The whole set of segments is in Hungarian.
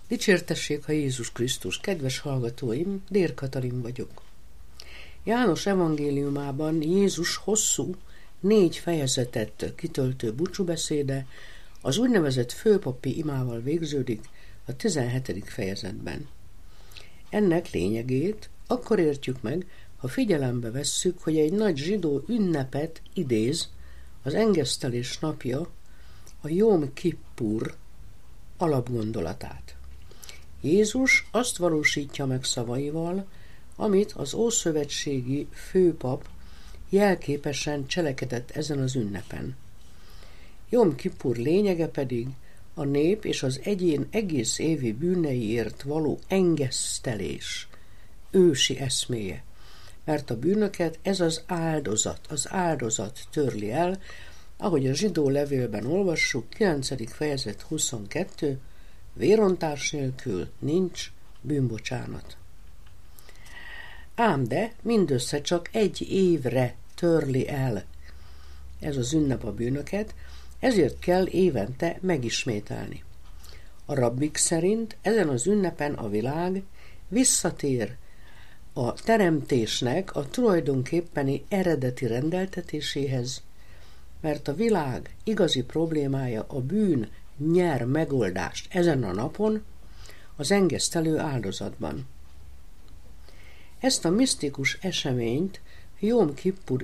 Dicsértessék a Jézus Krisztus, kedves hallgatóim, Dér Katalin vagyok. János evangéliumában Jézus hosszú, 4 fejezetet kitöltő búcsúbeszéde az úgynevezett főpapi imával végződik a 17. fejezetben. Ennek lényegét akkor értjük meg, ha figyelembe vesszük, hogy egy nagy zsidó ünnepet idéz, az engesztelés napja, a Jom Kippur alapgondolatát. Jézus azt valósítja meg szavaival, amit az ószövetségi főpap jelképesen cselekedett ezen az ünnepen. Jom Kippur lényege pedig a nép és az egyén egész évi bűneiért való engesztelés, ősi eszméje, mert a bűnöket ez az áldozat törli el, ahogy a zsidó levélben olvassuk, 9. fejezet 22, vérontás nélkül nincs bűnbocsánat. Ám de mindössze csak 1 évre törli el ez az ünnep a bűnöket, ezért kell évente megismételni. A rabbik szerint ezen az ünnepen a világ visszatér a teremtésnek a tulajdonképpeni eredeti rendeltetéséhez, mert a világ igazi problémája a bűn nyer megoldást ezen a napon, az engesztelő áldozatban. Ezt a misztikus eseményt, Jom Kippur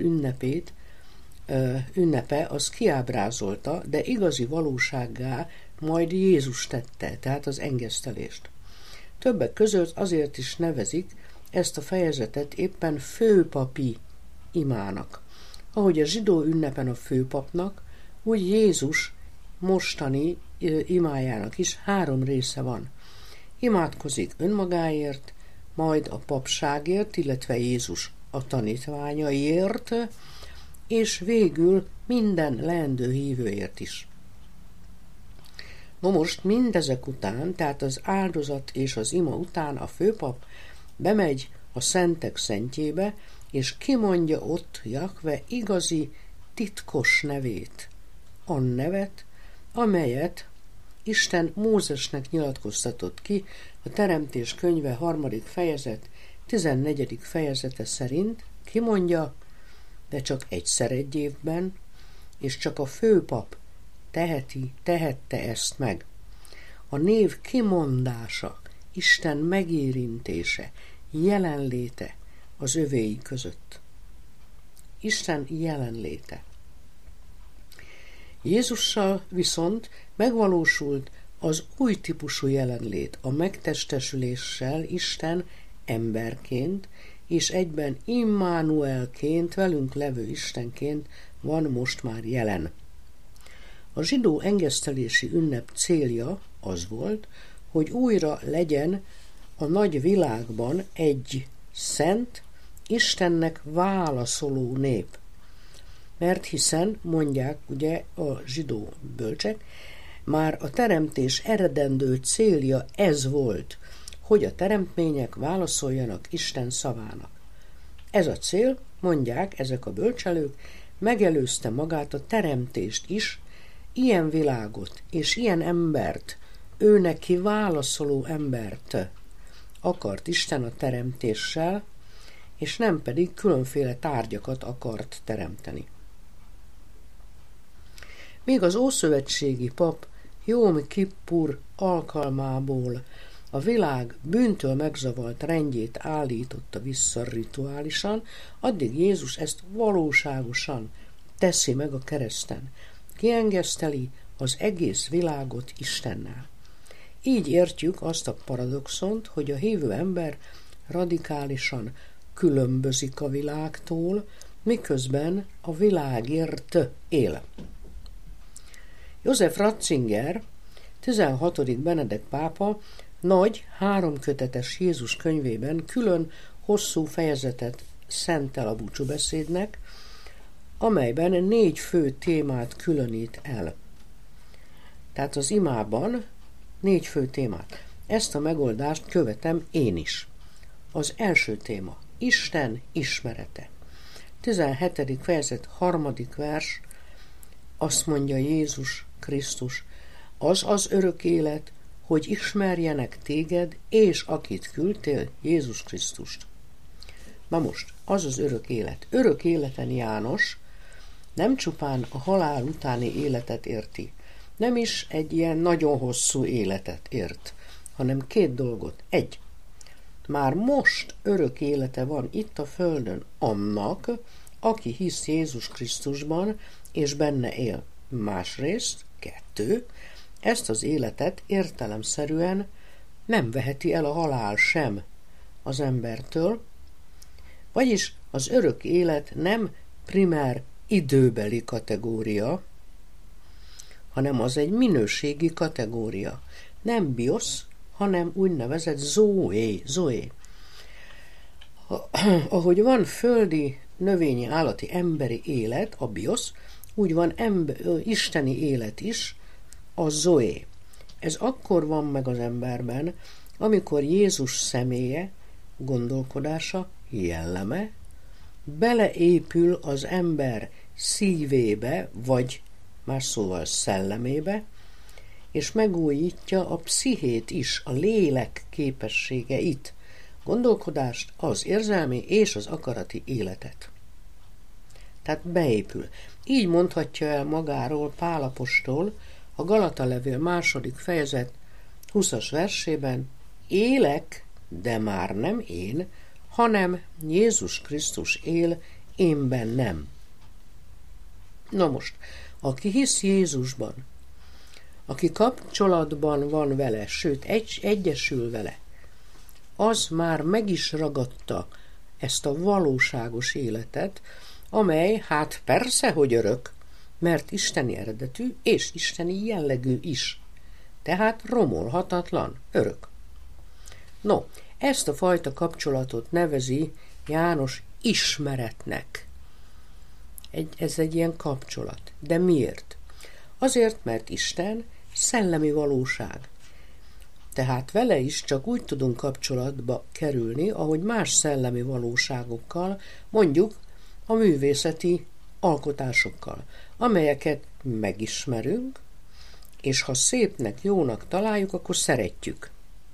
ünnepe az kiábrázolta, de igazi valósággá majd Jézus tette, tehát az engesztelést. Többek között azért is nevezik ezt a fejezetet éppen főpapi imának. Ahogy a zsidó ünnepen a főpapnak, úgy Jézus mostani imájának is 3 része van. Imádkozik önmagáért, majd a papságért, illetve Jézus a tanítványaiért, és végül minden leendő hívőért is. No most mindezek után, tehát az áldozat és az ima után a főpap bemegy a szentek szentjébe, és kimondja ott Jahve igazi, titkos nevét, a nevet, amelyet Isten Mózesnek nyilatkoztatott ki a Teremtés könyve 3. fejezet 14. fejezete szerint, kimondja, de csak egyszer egy évben, és csak a főpap tehette ezt meg. A név kimondása, Isten megérintése, jelenléte az övéi között. Isten jelenléte. Jézussal viszont megvalósult az új típusú jelenlét, a megtestesüléssel Isten emberként, és egyben Immanuelként, velünk levő Istenként van most már jelen. A zsidó engesztelési ünnep célja az volt, hogy újra legyen a nagy világban egy szent, Istennek válaszoló nép. Mert hiszen, mondják ugye a zsidó bölcsek, már a teremtés eredendő célja ez volt, hogy a teremtmények válaszoljanak Isten szavának. Ez a cél, mondják ezek a bölcselők, megelőzte magát a teremtést is, ilyen világot és ilyen embert, ő neki válaszoló embert akart Isten a teremtéssel, és nem pedig különféle tárgyakat akart teremteni. Még az ószövetségi pap Jom Kippur alkalmából a világ bűntől megzavart rendjét állította vissza rituálisan, addig Jézus ezt valóságosan teszi meg a kereszten. Kiengeszteli az egész világot Istennel. Így értjük azt a paradoxont, hogy a hívő ember radikálisan különbözik a világtól, miközben a világért él. József Ratzinger, 16. Benedek pápa nagy 3 kötetes Jézus könyvében külön hosszú fejezetet szentel a búcsúbeszédnek, amelyben 4 fő témát különít el. Tehát az imában 4 fő témát. Ezt a megoldást követem én is. Az első téma, Isten ismerete. 17. fejezet 3. vers, azt mondja Jézus Krisztus, az az örök élet, hogy ismerjenek téged, és akit küldtél, Jézus Krisztust. Na most, az az örök élet. Örök életen János nem csupán a halál utáni életet érti, nem is egy ilyen nagyon hosszú életet ért, hanem 2 dolgot. 1. Már most örök élete van itt a földön annak, aki hisz Jézus Krisztusban, és benne él. Másrészt, 2. Ezt az életet értelemszerűen nem veheti el a halál sem az embertől, vagyis az örök élet nem primár időbeli kategória, hanem az egy minőségi kategória. Nem biosz, hanem úgynevezett zoé. Ahogy van földi, növényi, állati, emberi élet, a biosz, úgy van isteni élet is, a zoé. Ez akkor van meg az emberben, amikor Jézus személye, gondolkodása, jelleme beleépül az ember szívébe, vagy más szóval szellemébe, és megújítja a pszichét is, a lélek képességeit, gondolkodást, az érzelmi és az akarati életet. Tehát beépül. Így mondhatja el magáról Pál apostol a Galata levél 2. fejezet 20. versében: élek, de már nem én, hanem Jézus Krisztus él én bennem. Na most, aki hisz Jézusban, aki kapcsolatban van vele, sőt egyesül vele, az már meg is ragadta ezt a valóságos életet, amely hát persze, hogy örök, mert isteni eredetű és isteni jellegű is. Tehát romolhatatlan, örök. No, ezt a fajta kapcsolatot nevezi János ismeretnek. Ez egy ilyen kapcsolat. De miért? Azért, mert Isten szellemi valóság. Tehát vele is csak úgy tudunk kapcsolatba kerülni, ahogy más szellemi valóságokkal, mondjuk a művészeti alkotásokkal, amelyeket megismerünk, és ha szépnek, jónak találjuk, akkor szeretjük.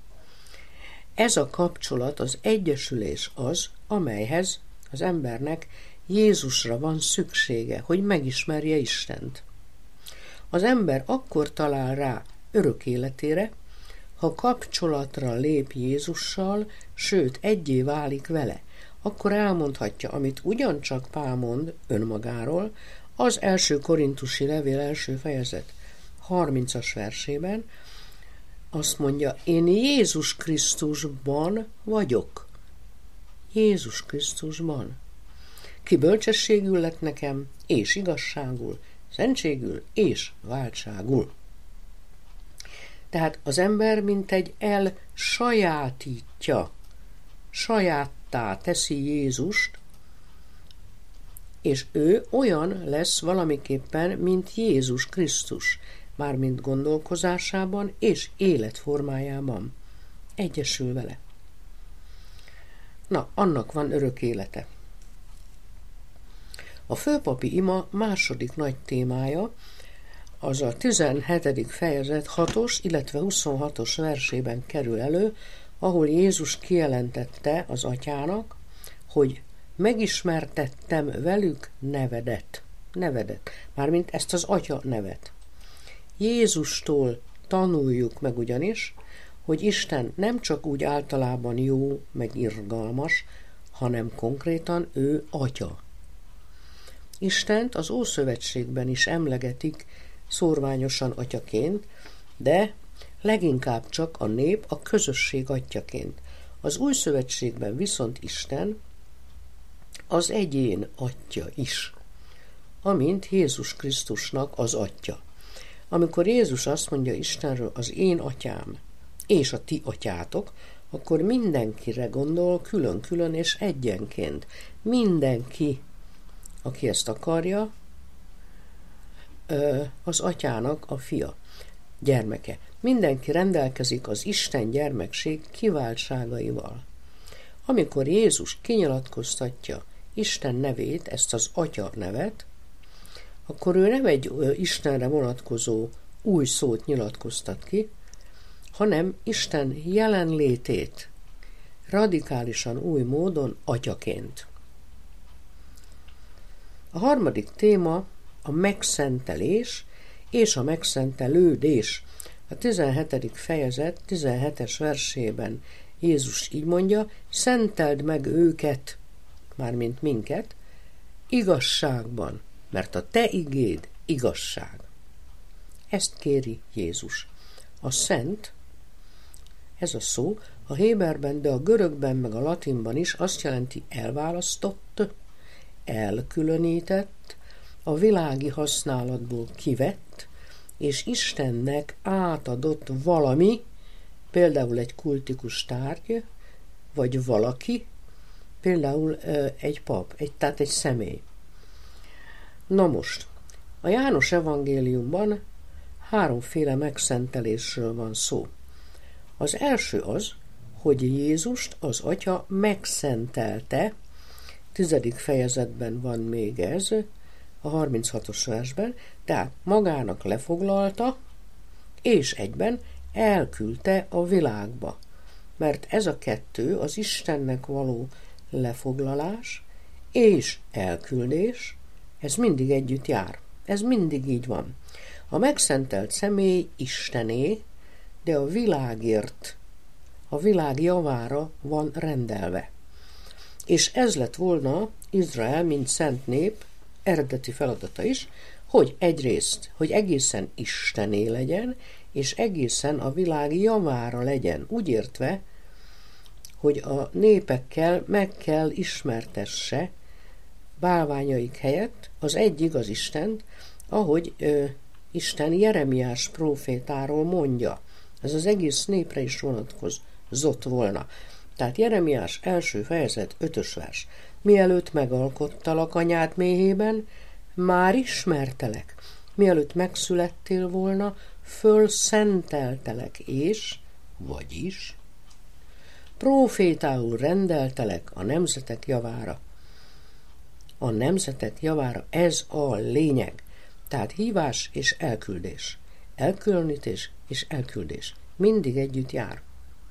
Ez a kapcsolat, az egyesülés az, amelyhez az embernek Jézusra van szüksége, hogy megismerje Istent. Az ember akkor talál rá örök életére, ha kapcsolatra lép Jézussal, sőt, egyé válik vele, akkor elmondhatja, amit ugyancsak Pál mond önmagáról, az 1. Korintusi levél 1. fejezet 30. versében, azt mondja, én Jézus Krisztusban vagyok. Jézus Krisztusban. Ki bölcsességül lett nekem, és igazságul, szentségül és váltságul. Tehát az ember mintegy elsajátítja, sajáttá teszi Jézust, és ő olyan lesz valamiképpen, mint Jézus Krisztus, mármint gondolkozásában és életformájában. Egyesül vele. Na, annak van örök élete. A főpapi ima második nagy témája az a 17. fejezet 6. illetve 26. versében kerül elő, ahol Jézus kijelentette az atyának, hogy megismertettem velük nevedet. Mármint ezt az atya nevet. Jézustól tanuljuk meg ugyanis, hogy Isten nem csak úgy általában jó, meg irgalmas, hanem konkrétan ő atya. Istent az Ószövetségben is emlegetik szórványosan atyaként, de leginkább csak a nép, a közösség atyaként. Az Új Szövetségben viszont Isten az egyén atya is, amint Jézus Krisztusnak az atya. Amikor Jézus azt mondja Istenről, az én atyám és a ti atyátok, akkor mindenkire gondol külön-külön és egyenként. Mindenki, aki ezt akarja, az atyának a fia, gyermeke. Mindenki rendelkezik az Isten gyermekség kiváltságaival. Amikor Jézus kinyilatkoztatja Isten nevét, ezt az atya nevet, akkor ő nem egy Istenre vonatkozó új szót nyilatkoztat ki, hanem Isten jelenlétét radikálisan új módon atyaként. A harmadik téma a megszentelés és a megszentelődés. A 17. fejezet 17-es versében Jézus így mondja, szenteld meg őket, mármint minket, igazságban, mert a te igéd igazság. Ezt kéri Jézus. A szent, ez a szó, a héberben, de a görögben meg a latinban is azt jelenti elválasztott, elkülönített, a világi használatból kivett, és Istennek átadott valami, például egy kultikus tárgy, vagy valaki, például egy pap, tehát egy személy. Na most, a János evangéliumban háromféle megszentelésről van szó. Az első az, hogy Jézust az Atya megszentelte, 10. fejezetben van még ez, a 36-os versben, tehát magának lefoglalta, és egyben elküldte a világba. Mert ez a kettő, az Istennek való lefoglalás és elküldés, ez mindig együtt jár. Ez mindig így van. A megszentelt személy Istené, de a világért, a világ javára van rendelve. És ez lett volna Izrael, mint szent nép, eredeti feladata is, hogy egyrészt, hogy egészen Istené legyen, és egészen a világ javára legyen, úgy értve, hogy a népekkel meg kell ismertesse bálványaik helyett az egy igaz Istent, ahogy Isten Jeremiás prófétáról mondja. Ez az egész népre is vonatkozott volna. Tehát Jeremiás első fejezet 5. vers. Mielőtt megalkottalak anyád méhében, már ismertelek. Mielőtt megszülettél volna, fölszenteltelek, és, vagyis, prófétául rendeltelek a nemzetek javára. A nemzetek javára, ez a lényeg. Tehát hívás és elküldés. Elkülönítés és elküldés. Mindig együtt jár.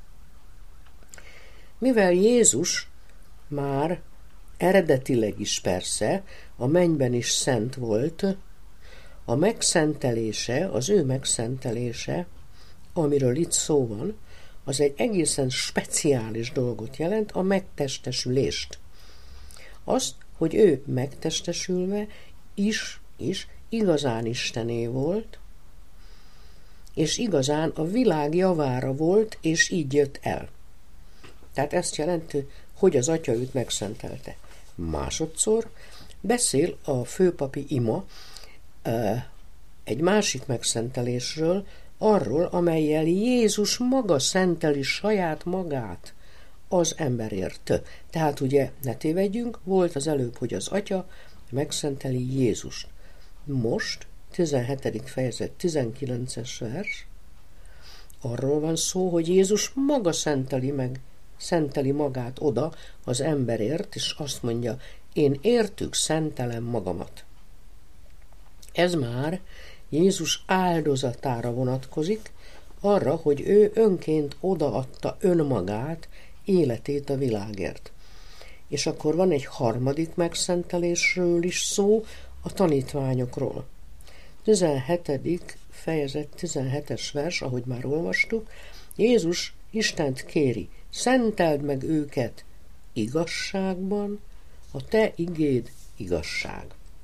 Mivel Jézus már eredetileg is persze a mennyben is szent volt, a megszentelése, az ő megszentelése, amiről itt szó van, az egy egészen speciális dolgot jelent, a megtestesülést. Azt, hogy ő megtestesülve is igazán Istené volt, és igazán a világ javára volt, és így jött el. Tehát ezt jelenti, hogy az Atya őt megszentelte. Másodszor beszél a főpapi ima egy másik megszentelésről, arról, amellyel Jézus maga szenteli saját magát az emberért. Tehát ugye, ne tévedjünk, volt az előbb, hogy az Atya megszenteli Jézust. Most, 17. fejezet 19-es vers, arról van szó, hogy Jézus maga szenteli magát oda az emberért, és azt mondja, én értük szentelem magamat. Ez már Jézus áldozatára vonatkozik, arra, hogy ő önként odaadta önmagát, életét a világért. És akkor van egy harmadik megszentelésről is szó, a tanítványokról. 17. fejezet 17-es vers, ahogy már olvastuk, Jézus Istent kéri, szenteld meg őket igazságban, a te igéd igazság.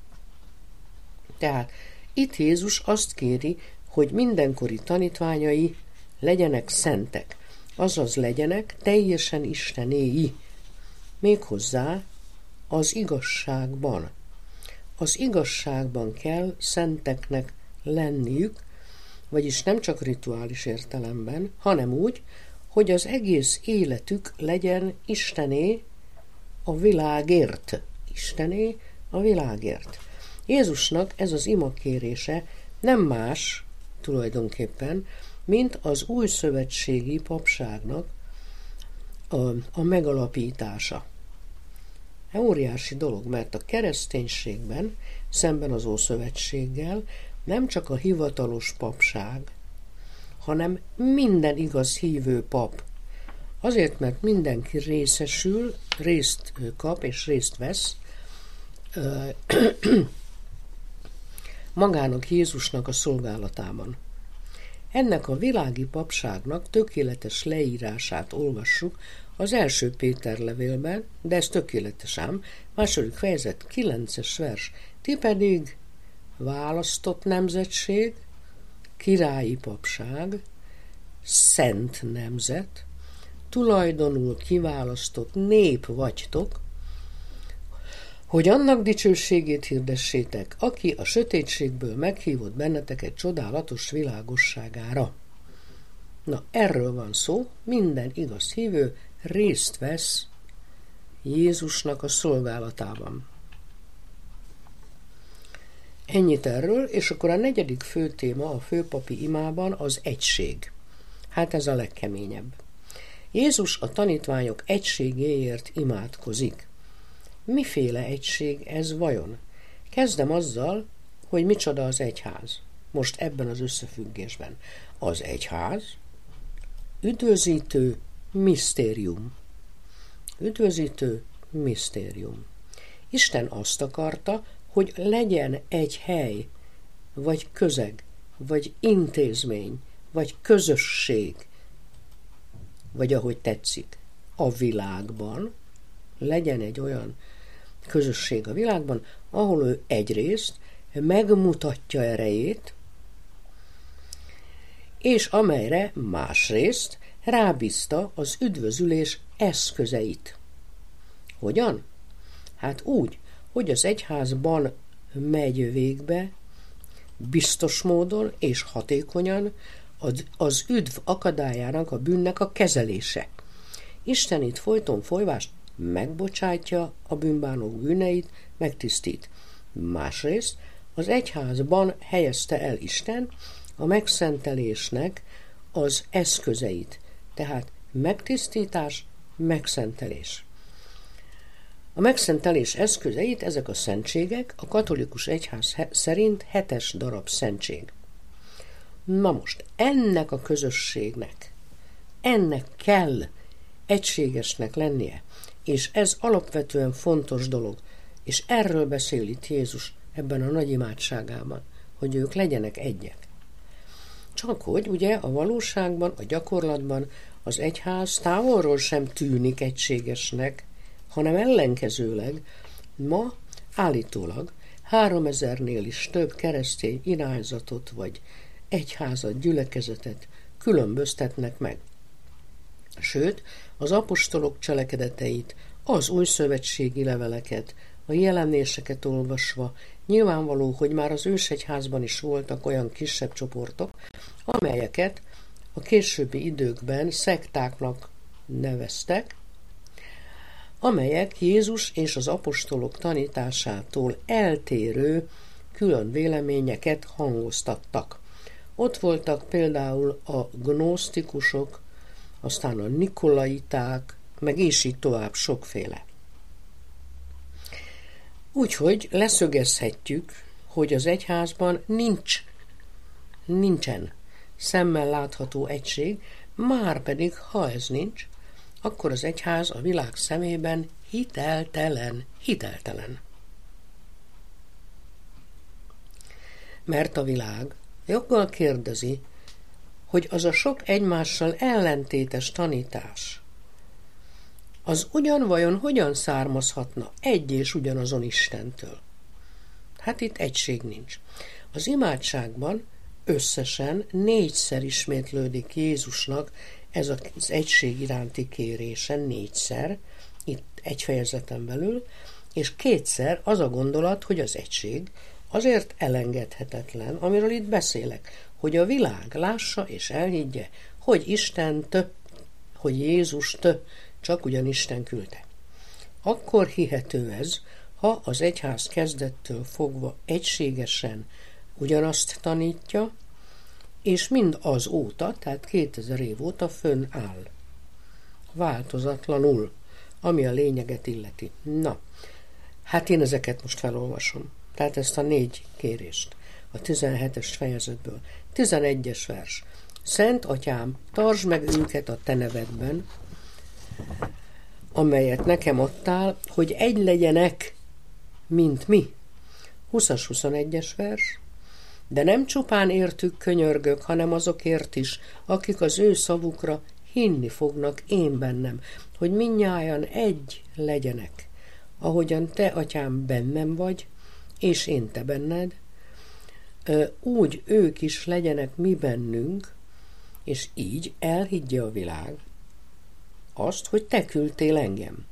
Tehát itt Jézus azt kéri, hogy mindenkori tanítványai legyenek szentek, azaz legyenek teljesen istenéi, méghozzá az igazságban. Az igazságban kell szenteknek lenniük, vagyis nem csak rituális értelemben, hanem úgy, hogy az egész életük legyen Istené a világért. Istené a világért. Jézusnak ez az imakérése nem más tulajdonképpen, mint az újszövetségi papságnak a megalapítása. Óriási dolog, mert a kereszténységben, szemben az Ószövetséggel nem csak a hivatalos papság, hanem minden igaz hívő pap. Azért, mert mindenki részesül, részt kap és részt vesz magának Jézusnak a szolgálatában. Ennek a világi papságnak tökéletes leírását olvassuk az első Péter levélben, de ez tökéletes ám, második fejezet 9-es vers. Ti pedig választott nemzetség, királyi papság, szent nemzet, tulajdonul kiválasztott nép vagytok, hogy annak dicsőségét hirdessétek, aki a sötétségből meghívott benneteket csodálatos világosságára. Na, erről van szó, minden igaz hívő részt vesz Jézusnak a szolgálatában. Ennyit erről, és akkor a negyedik fő téma a főpapi imában az egység. Hát ez a legkeményebb. Jézus a tanítványok egységéért imádkozik. Miféle egység ez vajon? Kezdem azzal, hogy micsoda az egyház. Most ebben az összefüggésben. Az egyház üdvözítő misztérium. Üdvözítő misztérium. Isten azt akarta, hogy legyen egy hely, vagy közeg, vagy intézmény, vagy közösség, vagy ahogy tetszik, a világban, legyen egy olyan közösség a világban, ahol ő egyrészt megmutatja erejét, és amelyre másrészt rábízta az üdvözülés eszközeit. Hogyan? Hát úgy, hogy az egyházban megy végbe, biztos módon és hatékonyan az üdv akadályának, a bűnnek a kezelése. Isten itt folyton folyvást megbocsátja a bűnbánók bűneit, megtisztít. Másrészt az egyházban helyezte el Isten a megszentelésnek az eszközeit, tehát megtisztítás, megszentelés. A megszentelés eszközeit, ezek a szentségek, a katolikus egyház szerint 7 darab szentség. Na most, ennek a közösségnek, ennek kell egységesnek lennie, és ez alapvetően fontos dolog, és erről beszél itt Jézus ebben a nagy imádságában, hogy ők legyenek egyek. Csak hogy ugye a valóságban, a gyakorlatban az egyház távolról sem tűnik egységesnek, hanem ellenkezőleg ma állítólag 3000-nél is több keresztény irányzatot vagy egyházat, gyülekezetet különböztetnek meg. Sőt, az apostolok cselekedeteit, az újszövetségi leveleket, a jelenéseket olvasva nyilvánvaló, hogy már az ősegyházban is voltak olyan kisebb csoportok, amelyeket a későbbi időkben szektáknak neveztek, amelyek Jézus és az apostolok tanításától eltérő külön véleményeket hangoztattak. Ott voltak például a gnosztikusok, aztán a nikolaiták, meg és így tovább sokféle. Úgyhogy leszögezhetjük, hogy az egyházban nincsen szemmel látható egység, márpedig, ha ez nincs, akkor az egyház a világ szemében hiteltelen. Mert a világ joggal kérdezi, hogy az a sok egymással ellentétes tanítás, az vajon hogyan származhatna egy és ugyanazon Istentől? Hát itt egység nincs. Az imádságban összesen 4-szer ismétlődik Jézusnak ez az egység iránti kérése, 4-szer, itt egy fejezeten belül, és 2-szer az a gondolat, hogy az egység azért elengedhetetlen, amiről itt beszélek, hogy a világ lássa és elhiggye, hogy Istent, hogy Jézust csak ugyan Isten küldte. Akkor hihető ez, ha az egyház kezdettől fogva egységesen ugyanazt tanítja, és mind azóta, tehát 2000 év óta fönnáll. Változatlanul, ami a lényeget illeti. Na, hát én ezeket most felolvasom. Tehát ezt a 4 kérést a 17-es fejezetből. 11-es vers. Szent Atyám, tartsd meg őket a te nevedben, amelyet nekem adtál, hogy egy legyenek, mint mi. 20-21-es vers. De nem csupán értük könyörgök, hanem azokért is, akik az ő szavukra hinni fognak én bennem, hogy mindnyájan egy legyenek, ahogyan te, Atyám, bennem vagy, és én te benned, úgy ők is legyenek mi bennünk, és így elhiggye a világ azt, hogy te küldtél engem.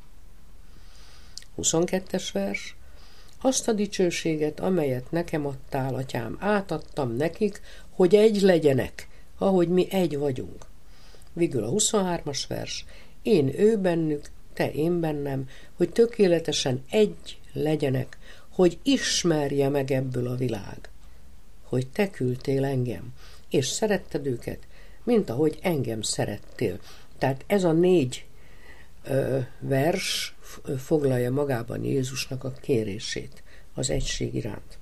22-es vers. Azt a dicsőséget, amelyet nekem adtál, Atyám, átadtam nekik, hogy egy legyenek, ahogy mi egy vagyunk. Végül a 23-as vers. Én ő bennük, te én bennem, hogy tökéletesen egy legyenek, hogy ismerje meg ebből a világ, hogy te küldtél engem, és szeretted őket, mint ahogy engem szerettél. Tehát ez a 4 vers foglalja magában Jézusnak a kérését az egység iránt.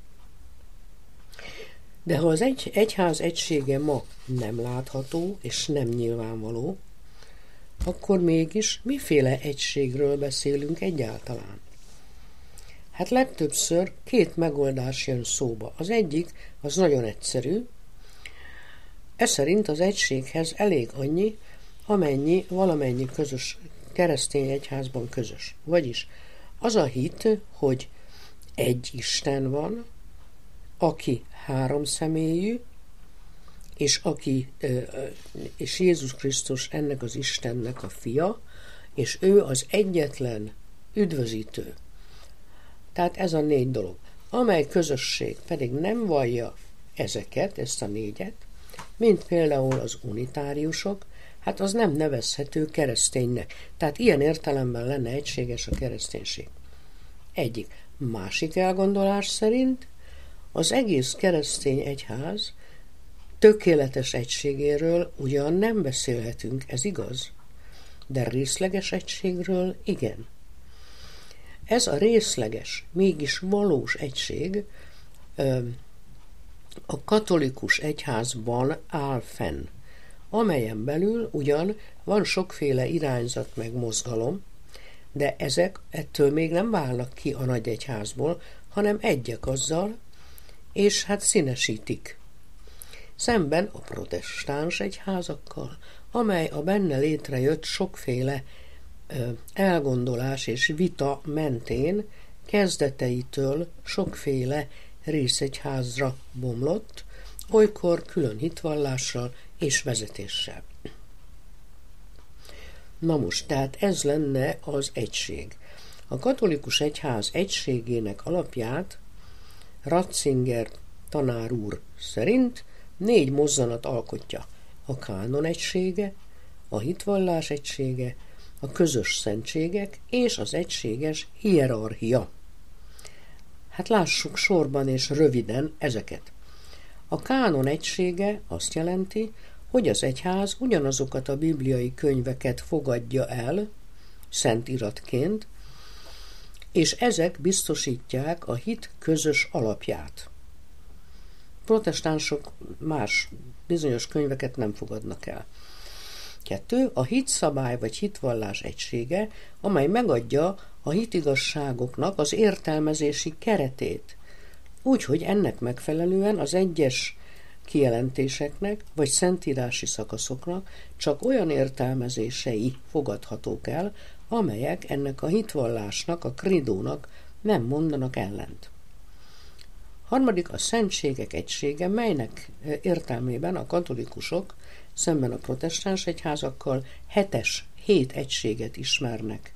De ha az egyház egysége ma nem látható és nem nyilvánvaló, akkor mégis miféle egységről beszélünk egyáltalán? Hát legtöbbször 2 megoldás jön szóba. Az egyik, az nagyon egyszerű. Ez szerint az egységhez elég annyi, amennyi valamennyi közös keresztény egyházban közös. Vagyis az a hit, hogy egy Isten van, aki 3 személyű, és Jézus Krisztus ennek az Istennek a fia, és ő az egyetlen üdvözítő. Tehát ez a 4 dolog. Amely közösség pedig nem vallja ezt a 4-et, mint például az unitáriusok, hát az nem nevezhető kereszténynek. Tehát ilyen értelemben lenne egységes a kereszténység. Egyik. Másik elgondolás szerint az egész keresztény egyház tökéletes egységéről ugyan nem beszélhetünk, ez igaz, de részleges egységről igen. Ez a részleges, mégis valós egység a katolikus egyházban áll fenn, amelyen belül ugyan van sokféle irányzat meg mozgalom, de ezek ettől még nem válnak ki a nagy egyházból, hanem egyek azzal, és hát színesítik. Szemben a protestáns egyházakkal, amely a benne létrejött sokféle elgondolás és vita mentén kezdeteitől sokféle részegyházra bomlott, olykor külön hitvallással és vezetéssel. Na most, tehát ez lenne az egység. A katolikus egyház egységének alapját Ratzinger tanár úr szerint 4 mozzanat alkotja. A kánon egysége, a hitvallás egysége, a közös szentségek és az egységes hierarchia. Hát lássuk sorban és röviden ezeket. A kánon egysége azt jelenti, hogy az egyház ugyanazokat a bibliai könyveket fogadja el szentiratként, és ezek biztosítják a hit közös alapját. Protestánsok más bizonyos könyveket nem fogadnak el. 2. A hitszabály vagy hitvallás egysége, amely megadja a hitigazságoknak az értelmezési keretét, úgyhogy ennek megfelelően az egyes kijelentéseknek vagy szentírási szakaszoknak csak olyan értelmezései fogadhatók el, amelyek ennek a hitvallásnak, a kridónak nem mondanak ellent. 3. a szentségek egysége, melynek értelmében a katolikusok szemben a protestáns egyházakkal 7 egységet ismernek,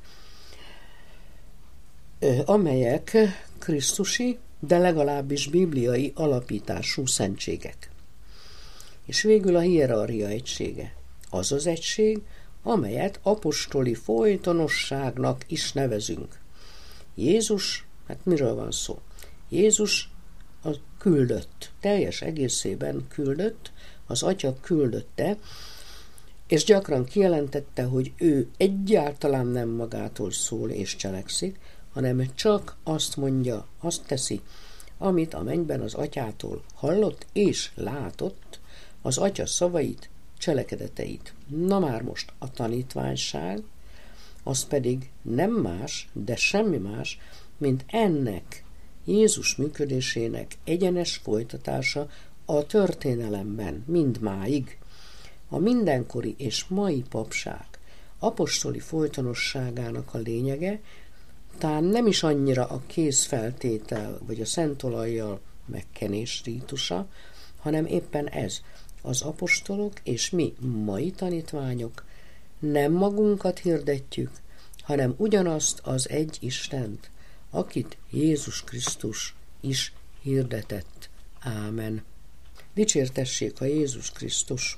amelyek krisztusi, de legalábbis bibliai alapítású szentségek. És végül a hierarchia egysége, az az egység, amelyet apostoli folytonosságnak is nevezünk. Jézus, hát miről van szó? Jézus a küldött, teljes egészében küldött, az Atya küldötte, és gyakran kijelentette, hogy ő egyáltalán nem magától szól és cselekszik, hanem csak azt mondja, azt teszi, amit a mennyben az Atyától hallott és látott, az Atya szavait cselekedeteit. Na már most a tanítványság, az pedig nem más, de semmi más, mint ennek Jézus működésének egyenes folytatása a történelemben mindmáig. A mindenkori és mai papság apostoli folytonosságának a lényege talán nem is annyira a kézfeltétel vagy a szentolajjal megkenés rítusa, hanem éppen ez, az apostolok és mi mai tanítványok nem magunkat hirdetjük, hanem ugyanazt az egy Istent, akit Jézus Krisztus is hirdetett. Ámen. Dicsértessék a Jézus Krisztus!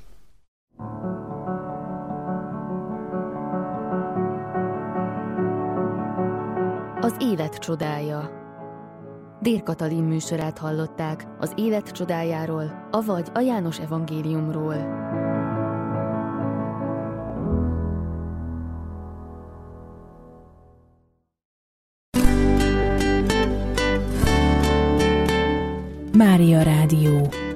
Az élet csodája. Dér Katalin műsorát hallották az élet csodájáról, avagy a János evangéliumról. Mária Rádió.